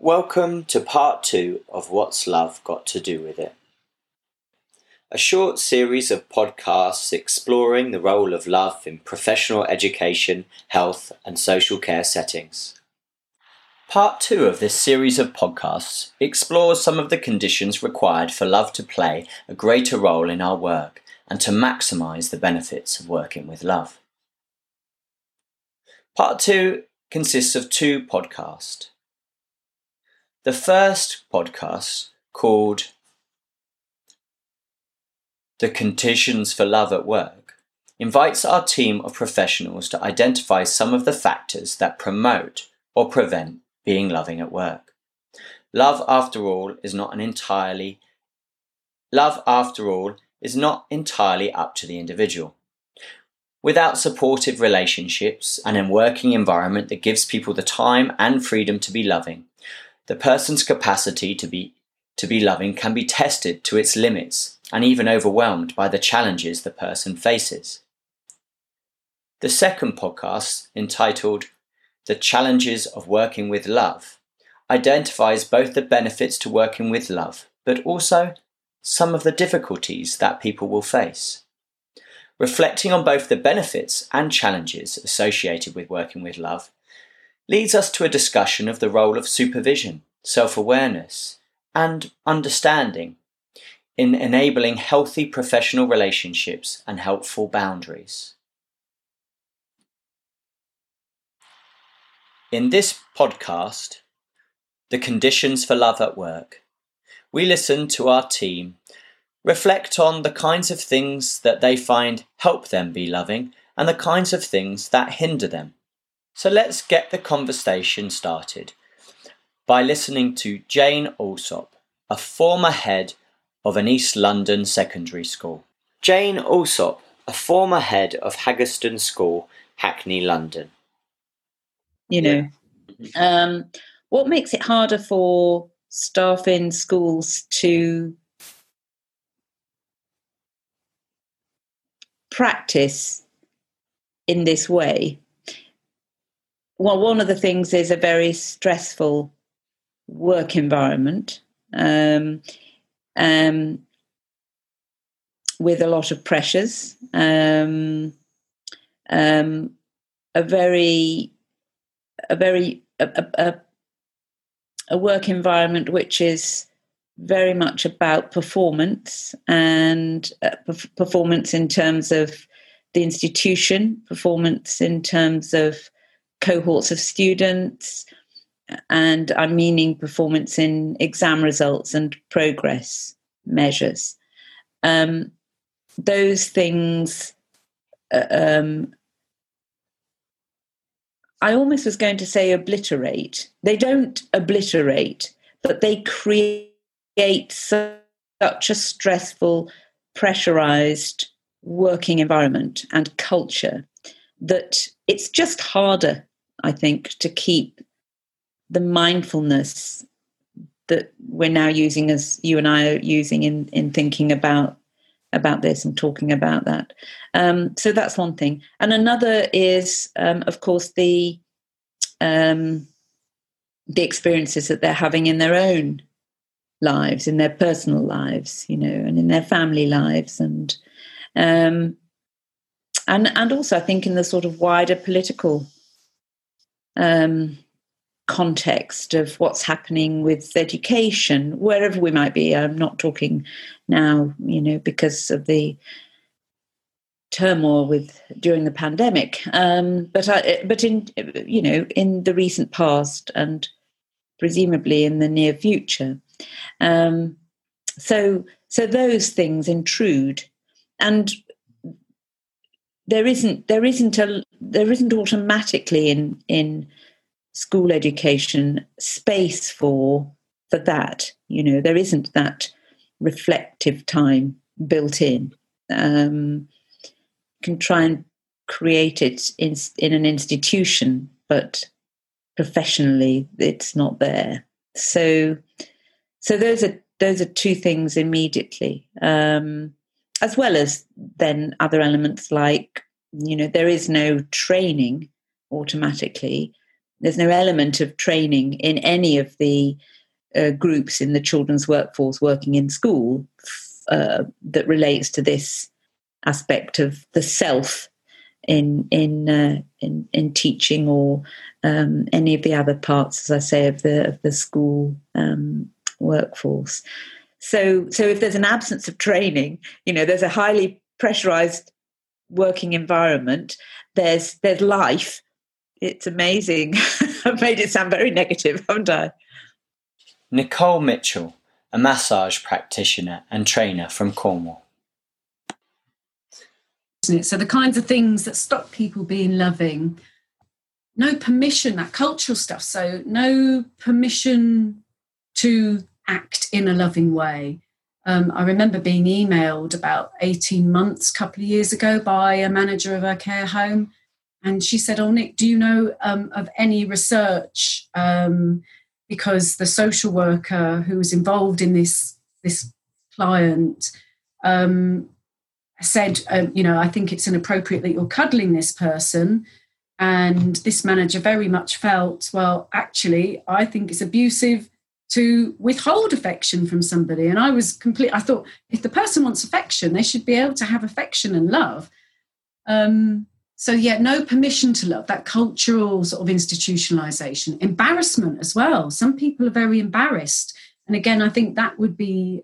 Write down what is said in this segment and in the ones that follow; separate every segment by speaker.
Speaker 1: Welcome to part 2 of What's Love Got to Do with It? A short series of podcasts exploring the role of love in professional education, health and social care settings. Part 2 of this series of podcasts explores some of the conditions required for love to play a greater role in our work and to maximise the benefits of working with love. Part 2 consists of 2 podcasts. The first podcast, called The Conditions for Love at Work, invites our team of professionals to identify some of the factors that promote or prevent being loving at work. Love, after all, is not entirely up to the individual. Without supportive relationships and a working environment that gives people the time and freedom to be loving, the person's capacity to be loving can be tested to its limits and even overwhelmed by the challenges the person faces. The second podcast, entitled The Challenges of Working with Love, identifies both the benefits to working with love, but also some of the difficulties that people will face. Reflecting on both the benefits and challenges associated with working with love leads us to a discussion of the role of supervision, self-awareness, and understanding in enabling healthy professional relationships and helpful boundaries. In this podcast, The Conditions for Love at Work, we listen to our team reflect on the kinds of things that they find help them be loving and the kinds of things that hinder them. So let's get the conversation started by listening to Jane Alsop, a former head of an East London secondary school. Jane Alsop, a former head of Haggerston School, Hackney, London.
Speaker 2: What makes it harder for staff in schools to practice in this way? Well, one of the things is a very stressful work environment with a lot of pressures, a work environment which is very much about performance and performance in terms of the institution, performance in terms of cohorts of students, and I'm meaning performance in exam results and progress measures. Those things, I almost was going to say obliterate. They don't obliterate, but they create such a stressful, pressurized working environment and culture that it's just harder, I think, to keep the mindfulness that we're now using, as you and I are using in thinking about this and talking about that. So that's one thing. And another is, of course, the experiences that they're having in their own lives, in their personal lives, and in their family lives, and also I think in the sort of wider political context of what's happening with education, wherever we might be. I'm not talking now, because of the turmoil during the pandemic, but in in the recent past and presumably in the near future. So those things intrude, and there isn't automatically in school education space for that. There isn't that reflective time built in. Can try and create it in an institution, but professionally it's not there. So those are two things immediately, as well as then other elements like, there is no training automatically There's no element of training in any of the groups in the children's workforce working in school that relates to this aspect of the self in teaching or any of the other parts, as I say, of the school workforce. So if there's an absence of training, there's a highly pressurized working environment. There's life. It's amazing. I've made it sound very negative, haven't I?
Speaker 1: Nicole Mitchell, a massage practitioner and trainer from Cornwall.
Speaker 3: So the kinds of things that stop people being loving, no permission, that cultural stuff. So no permission to act in a loving way. I remember being emailed about 18 months, a couple of years ago, by a manager of a care home. And she said, "Oh, Nick, do you know of any research?" Because the social worker who was involved in this client said, "I think it's inappropriate that you're cuddling this person." And this manager very much felt, well, actually, I think it's abusive to withhold affection from somebody. And I thought, if the person wants affection, they should be able to have affection and love. No permission to love, that cultural sort of institutionalization, embarrassment as well. Some people are very embarrassed. And again, I think that would be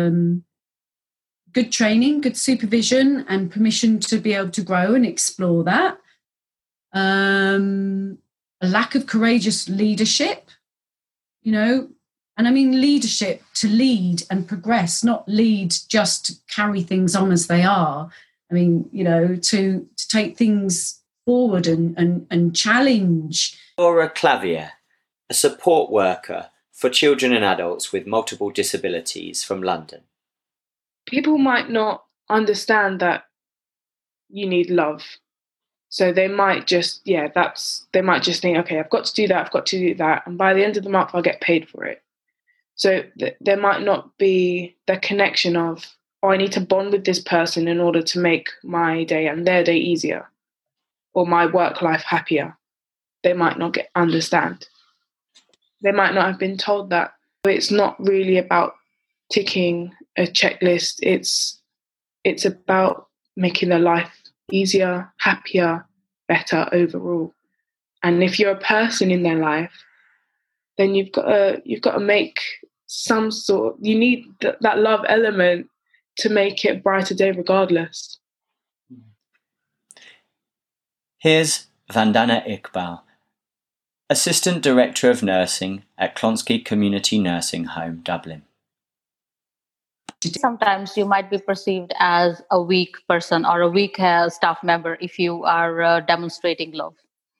Speaker 3: good training, good supervision, and permission to be able to grow and explore that. A lack of courageous leadership, and I mean leadership to lead and progress, not lead just to carry things on as they are. I mean, to take things forward and challenge.
Speaker 1: Laura Clavier, a support worker for children and adults with multiple disabilities from London.
Speaker 4: People might not understand that you need love. So they might just, think, okay, I've got to do that. And by the end of the month, I'll get paid for it. So there might not be the connection of, I need to bond with this person in order to make my day and their day easier or my work life happier. They might not understand. They might not have been told that. It's not really about ticking a checklist. It's about making their life easier, happier, better overall. And if you're a person in their life, then you've got to make some sort. You need that love element to make it a brighter day, regardless.
Speaker 1: Here's Vandana Iqbal, Assistant Director of Nursing at Clonskeagh Community Nursing Home, Dublin.
Speaker 5: Sometimes you might be perceived as a weak person or a weak staff member if you are demonstrating love.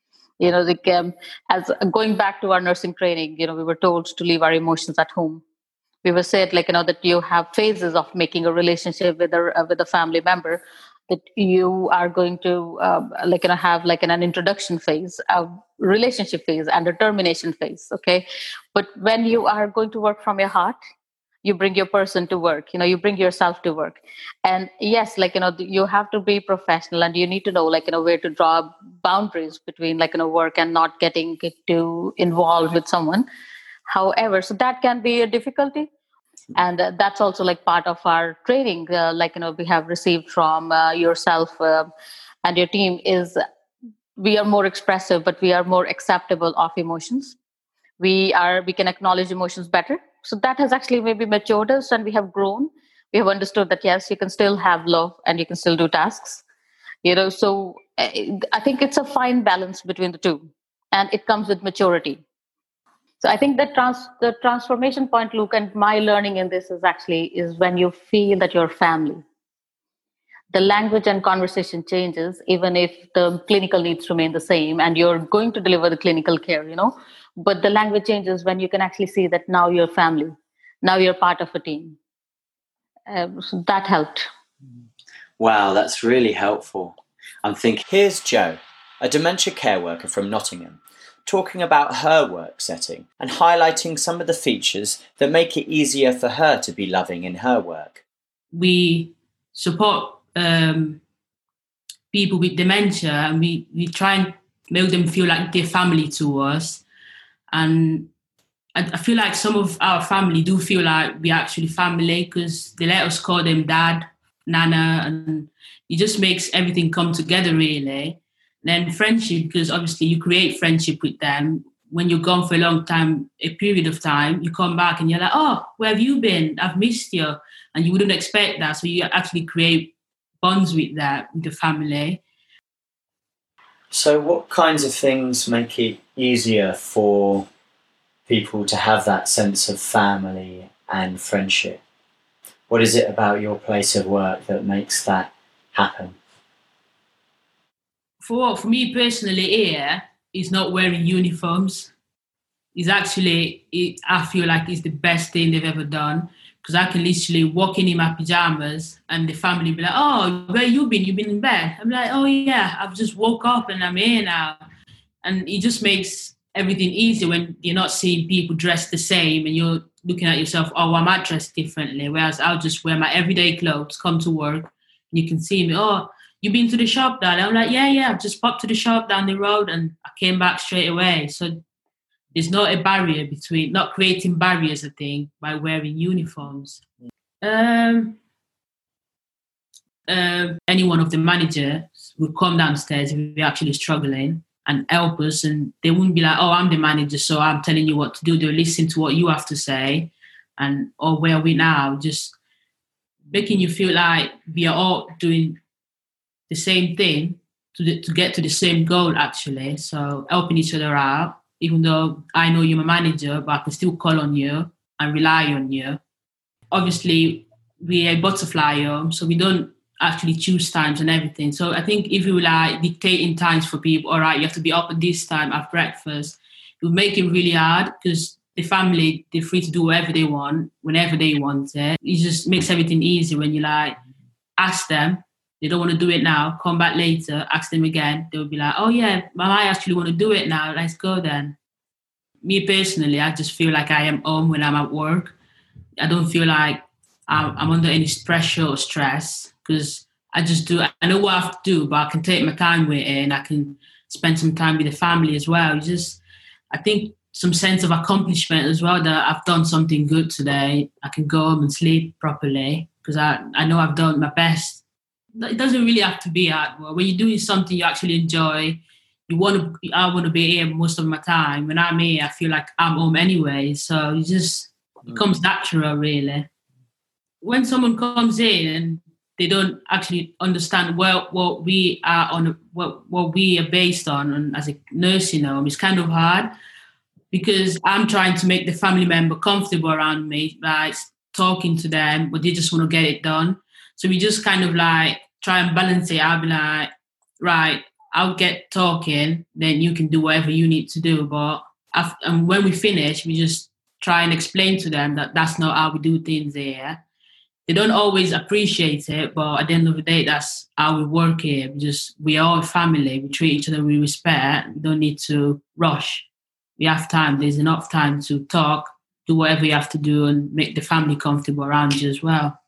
Speaker 5: As going back to our nursing training, we were told to leave our emotions at home. We were said, that you have phases of making a relationship with a family member, that you are going to have an introduction phase, a relationship phase, and a termination phase. Okay, but when you are going to work from your heart, you bring your person to work. You bring yourself to work, and yes, you have to be professional, and you need to know where to draw boundaries between work and not getting too involved with someone. However, so that can be a difficulty. And that's also part of our training, we have received from yourself and your team is we are more expressive, but we are more acceptable of emotions. We can acknowledge emotions better. So that has actually maybe matured us and we have grown. We have understood that, yes, you can still have love and you can still do tasks. So I think it's a fine balance between the two and it comes with maturity. So I think the transformation point, Luke, and my learning in this is when you feel that you're family. The language and conversation changes, even if the clinical needs remain the same and you're going to deliver the clinical care, but the language changes when you can actually see that now you're family. Now you're part of a team. So that helped.
Speaker 1: Wow, that's really helpful. I'm thinking, here's Jo, a dementia care worker from Nottingham, talking about her work setting and highlighting some of the features that make it easier for her to be loving in her work.
Speaker 6: We support people with dementia and we try and make them feel like they're family to us. And I feel like some of our family do feel like we're actually family because they let us call them dad, nana, and it just makes everything come together really. Then friendship, because obviously you create friendship with them. When you're gone for a long time, a period of time, you come back and you're like, oh, where have you been? I've missed you. And you wouldn't expect that. So you actually create bonds with the family.
Speaker 1: So what kinds of things make it easier for people to have that sense of family and friendship? What is it about your place of work that makes that happen?
Speaker 6: For me personally, here is not wearing uniforms. It's actually, I feel like it's the best thing they've ever done because I can literally walk in my pajamas and the family be like, oh, where you been? You been in bed? I'm like, oh yeah, I've just woke up and I'm here now. And it just makes everything easier when you're not seeing people dressed the same and you're looking at yourself, oh, I might dress differently. Whereas I'll just wear my everyday clothes, come to work, and you can see me, oh, you been to the shop, darling? I'm like, yeah, I've just popped to the shop down the road and I came back straight away. So there's not a barrier between, not creating barriers, I think, by wearing uniforms. Any one of the managers would come downstairs if we're actually struggling and help us, and they wouldn't be like, oh, I'm the manager, so I'm telling you what to do. They'll listen to what you have to say, and or where are we now? Just making you feel like we are all doing the same thing to get to the same goal, actually. So helping each other out, even though I know you're my manager, but I can still call on you and rely on you. Obviously, we're a butterfly home, so we don't actually choose times and everything. So I think if you like dictating times for people, all right, you have to be up at this time at breakfast, it will make it really hard because the family, they're free to do whatever they want, whenever they want it. It just makes everything easy when you like ask them. They don't want to do it now, come back later, ask them again. They'll be like, oh yeah, I actually want to do it now. Let's go then. Me personally, I just feel like I am home when I'm at work. I don't feel like I'm under any pressure or stress because I just do. I know what I have to do, but I can take my time with it and I can spend some time with the family as well. I think some sense of accomplishment as well that I've done something good today. I can go home and sleep properly because I know I've done my best. It doesn't really have to be hard work. When you're doing something you actually enjoy, I want to be here most of my time. When I'm here, I feel like I'm home anyway. So it becomes natural, really. When someone comes in and they don't actually understand what we are on, what we are based on, and as a nursing home, it's kind of hard because I'm trying to make the family member comfortable around me, like talking to them, but they just want to get it done. So we just kind of like try and balance it. I'll be like, right, I'll get talking, then you can do whatever you need to do. But and when we finish, we just try and explain to them that that's not how we do things here. They don't always appreciate it, but at the end of the day, that's how we work here. We are a family. We treat each other with respect. We don't need to rush. We have time. There's enough time to talk, do whatever you have to do, and make the family comfortable around you as well.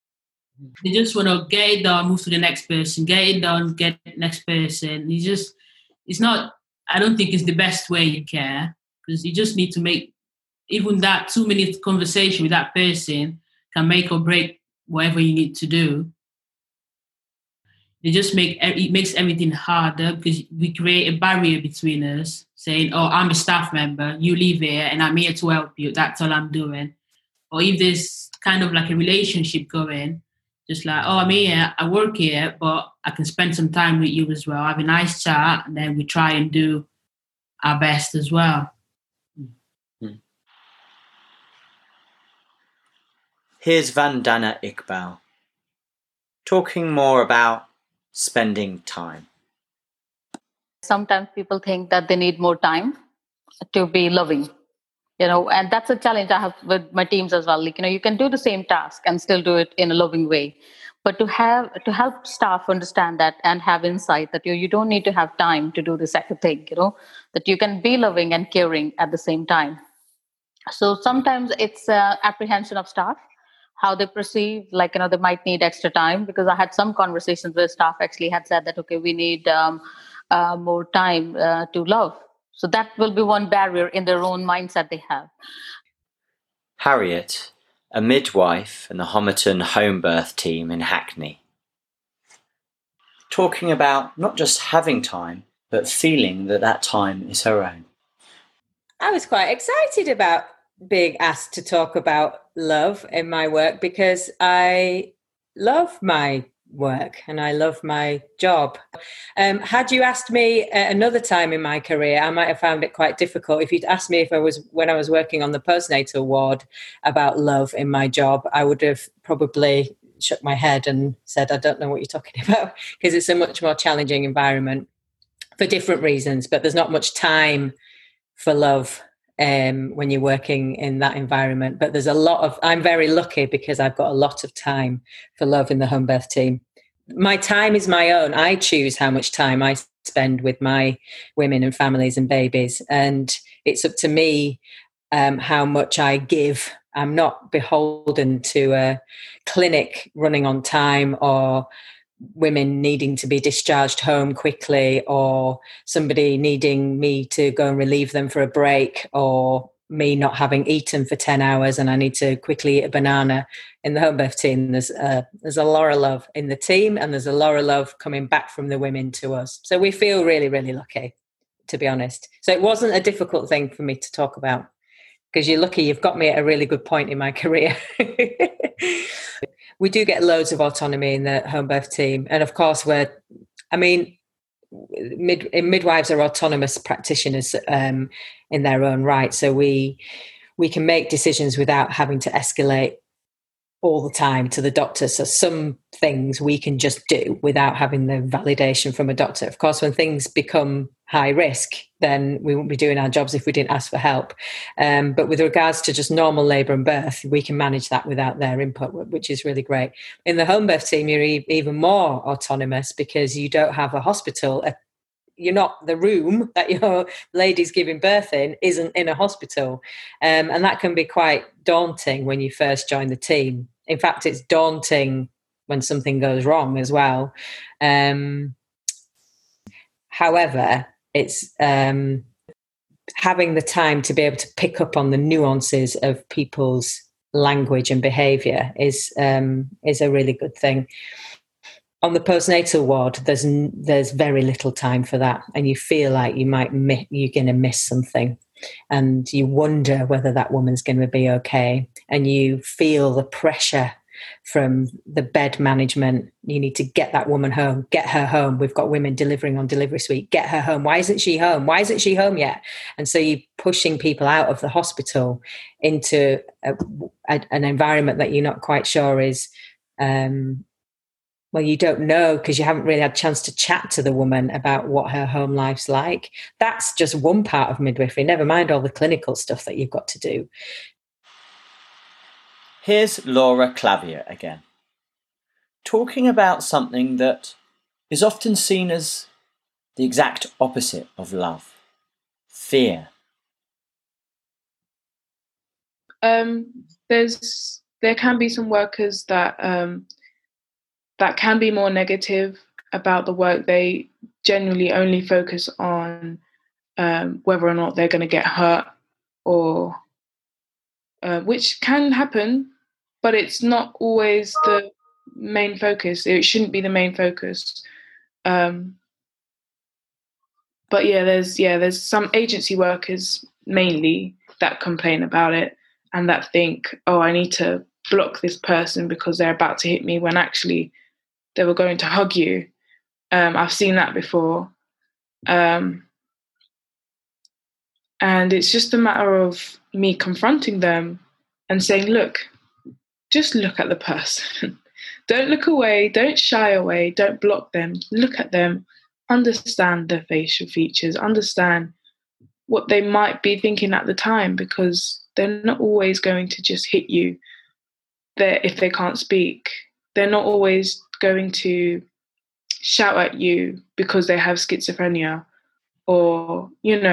Speaker 6: They just want to get it done, move to the next person, get it done, get the next person. It's not, I don't think it's the best way you care because you just need to make, even that 2-minute conversation with that person can make or break whatever you need to do. It makes everything harder because we create a barrier between us saying, oh, I'm a staff member, you live here and I'm here to help you. That's all I'm doing. Or if there's kind of like a relationship going, just like, oh, I'm here, I work here, but I can spend some time with you as well. Have a nice chat, and then we try and do our best as well.
Speaker 1: Mm-hmm. Here's Vandana Iqbal talking more about spending time.
Speaker 5: Sometimes people think that they need more time to be loving, and that's a challenge I have with my teams as well. Like, you can do the same task and still do it in a loving way. But to help staff understand that and have insight that you don't need to have time to do the second thing, that you can be loving and caring at the same time. So sometimes it's apprehension of staff, how they perceive, like, they might need extra time, because I had some conversations where staff actually had said that, okay, we need more time to love. So that will be one barrier in their own mindset they have.
Speaker 1: Harriet, a midwife in the Homerton home birth team in Hackney, talking about not just having time, but feeling that that time is her own.
Speaker 7: I was quite excited about being asked to talk about love in my work because I love my work and I love my job. Had you asked me another time in my career, I might have found it quite difficult. If you'd asked me when I was working on the postnatal ward about love in my job, I would have probably shook my head and said, I don't know what you're talking about, because it's a much more challenging environment for different reasons, but there's not much time for love when you're working in that environment. But there's I'm very lucky because I've got a lot of time for love in the home birth team. My time is my own. I choose how much time I spend with my women and families and babies. And it's up to me how much I give. I'm not beholden to a clinic running on time or women needing to be discharged home quickly or somebody needing me to go and relieve them for a break or me not having eaten for 10 hours and I need to quickly eat a banana. In the home birth team, there's a lot of love in the team and there's a lot of love coming back from the women to us. So we feel really, really lucky, to be honest. So it wasn't a difficult thing for me to talk about because you're lucky you've got me at a really good point in my career. We do get loads of autonomy in the home birth team. And of course, midwives are autonomous practitioners in their own right. So we can make decisions without having to escalate all the time to the doctor. So some things we can just do without having the validation from a doctor. Of course, when things become high risk, then we won't be doing our jobs if we didn't ask for help. But with regards to just normal labour and birth, we can manage that without their input, which is really great. In the home birth team, you're even more autonomous because you don't have a hospital. You're not, the room that your lady's giving birth in isn't in a hospital. And that can be quite daunting when you first join the team. In fact, it's daunting when something goes wrong as well. However, it's having the time to be able to pick up on the nuances of people's language and behaviour is a really good thing. On the postnatal ward, there's very little time for that, and you feel like you're going to miss something, and you wonder whether that woman's going to be okay, and you feel the pressure from the bed management. You need to get that woman home, get her home. We've got women delivering on delivery suite. Get her home. Why isn't she home? Why isn't she home yet? And so you're pushing people out of the hospital into an environment that you're not quite sure is. Well, you don't know because you haven't really had a chance to chat to the woman about what her home life's like. That's just one part of midwifery, never mind all the clinical stuff that you've got to do.
Speaker 1: Here's Laura Clavier again, talking about something that is often seen as the exact opposite of love: fear.
Speaker 4: There can be some workers that can be more negative about the work. They generally only focus on whether or not they're going to get hurt, or which can happen, but it's not always the main focus. It shouldn't be the main focus. But there's some agency workers mainly that complain about it and that think, oh, I need to block this person because they're about to hit me, when actually they were going to hug you. I've seen that before. And it's just a matter of me confronting them and saying, look, just look at the person. Don't look away, don't shy away, don't block them. Look at them, understand their facial features, understand what they might be thinking at the time, because they're not always going to just hit you if they can't speak. They're not always going to shout at you because they have schizophrenia, or,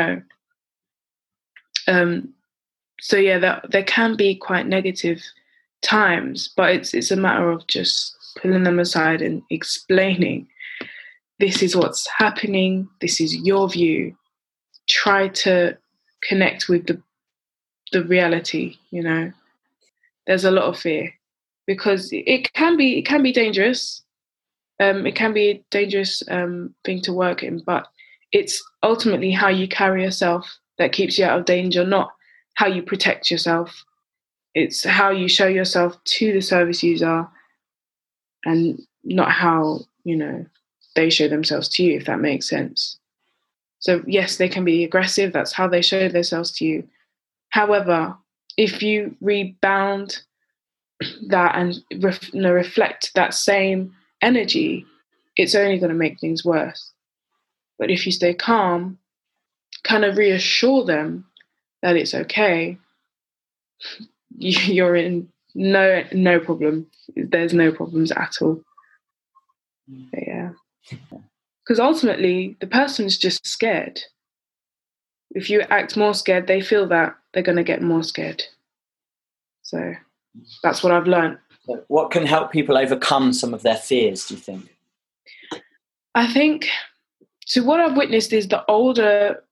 Speaker 4: there can be quite negative times, but it's a matter of just pulling them aside and explaining this is what's happening, this is your view. Try to connect with the reality, you know. There's a lot of fear because it can be dangerous. It can be a dangerous thing to work in, but it's ultimately how you carry yourself that keeps you out of danger, not how you protect yourself. It's how you show yourself to the service user and not how, you know, they show themselves to you, if that makes sense. So yes, they can be aggressive. That's how they show themselves to you. However, if you rebound that and reflect that same energy, it's only going to make things worse. But if you stay calm, kind of reassure them that it's okay, you're in no problem. There's no problems at all. But yeah. Because ultimately, the person's just scared. If you act more scared, they feel that they're going to get more scared. So that's what I've learned.
Speaker 1: So what can help people overcome some of their fears, do you think?
Speaker 4: I think, so what I've witnessed is the older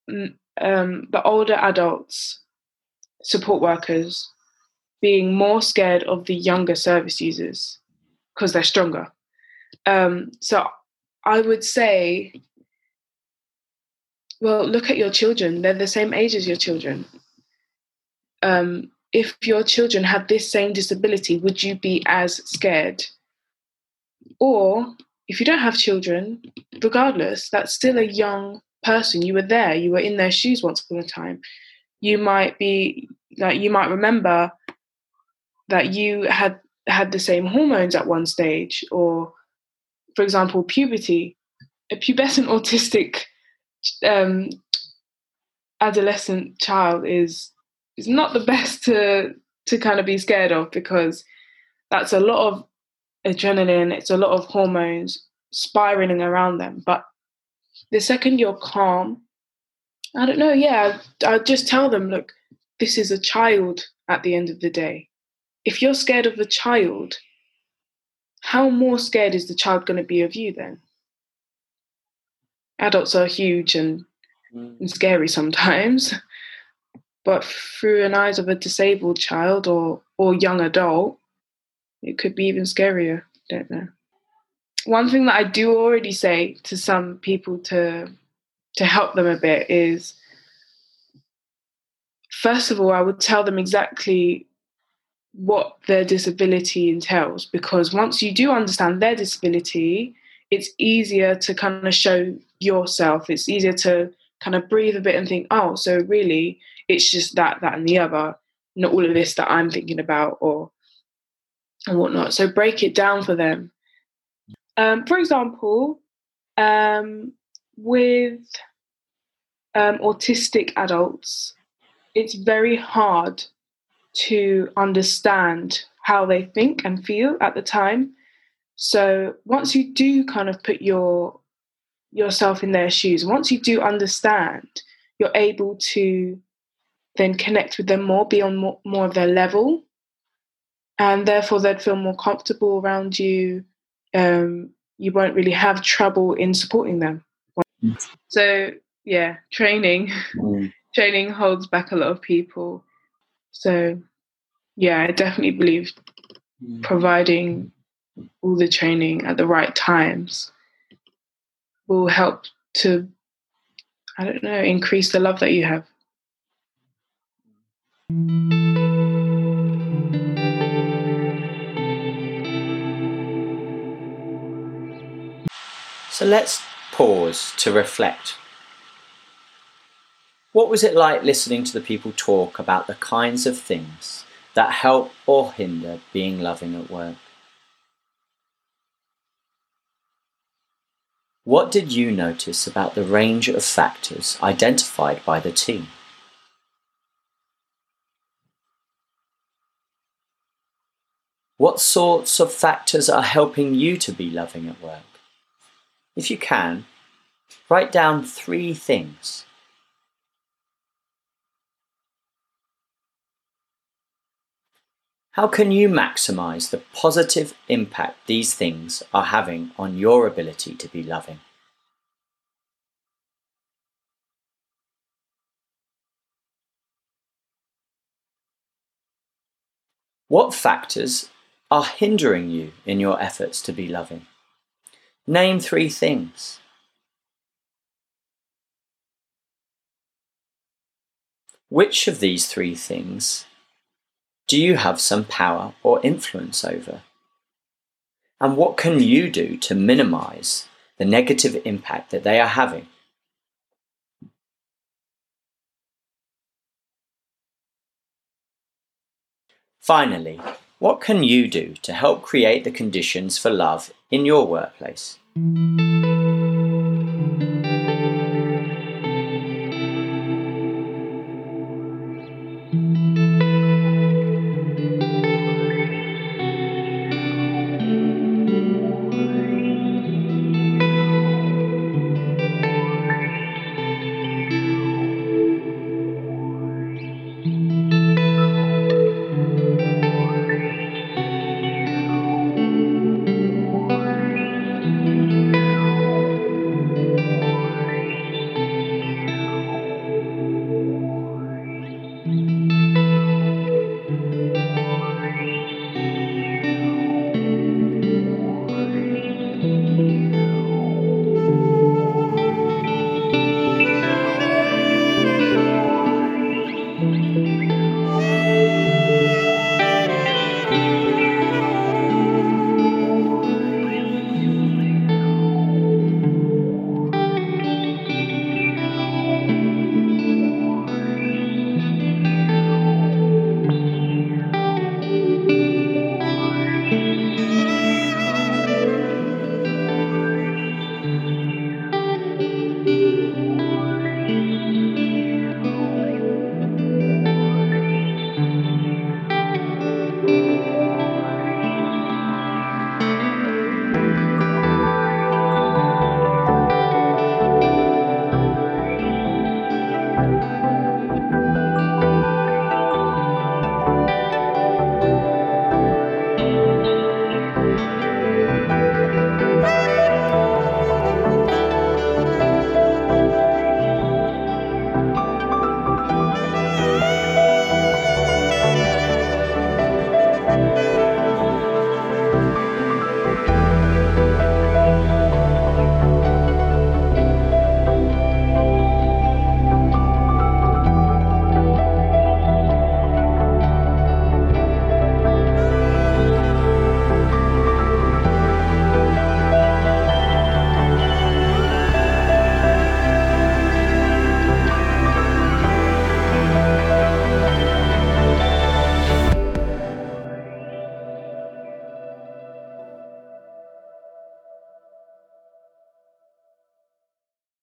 Speaker 4: adults, support workers, being more scared of the younger service users because they're stronger. So I would say, well, look at your children. They're the same age as your children. If your children have this same disability, would you be as scared? Or if you don't have children, regardless, that's still a young person. You were there. You were in their shoes once upon a time. You might remember that you had the same hormones at one stage, or, for example, puberty. A pubescent autistic adolescent child is not the best to kind of be scared of, because that's a lot of adrenaline, it's a lot of hormones spiraling around them. But the second you're calm, I don't know, I'll just tell them, look, this is a child at the end of the day. If you're scared of the child, how more scared is the child going to be of you then? Adults are huge and scary sometimes, but through an eyes of a disabled child or young adult, it could be even scarier. Don't know. One thing that I do already say to some people to help them a bit is, first of all, I would tell them exactly what their disability entails, because once you do understand their disability, it's easier to kind of show yourself. It's easier to kind of breathe a bit and think, oh, so really it's just that and the other, not all of this that I'm thinking about or whatnot. So break it down for them. For example, with autistic adults, it's very hard to understand how they think and feel at the time. So once you do kind of put yourself in their shoes, once you do understand, you're able to then connect with them more, be on more of their level, and therefore they'd feel more comfortable around you. You won't really have trouble in supporting them. So yeah, training holds back a lot of people. So yeah, I definitely believe providing all the training at the right times will help to, I don't know, increase the love that you have.
Speaker 1: So let's pause to reflect. What was it like listening to the people talk about the kinds of things that help or hinder being loving at work? What did you notice about the range of factors identified by the team? What sorts of factors are helping you to be loving at work? If you can, write down 3 things. How can you maximise the positive impact these things are having on your ability to be loving? What factors are hindering you in your efforts to be loving? Name 3 things. Which of these 3 things do you have some power or influence over? And what can you do to minimize the negative impact that they are having? Finally, what can you do to help create the conditions for love in your workplace?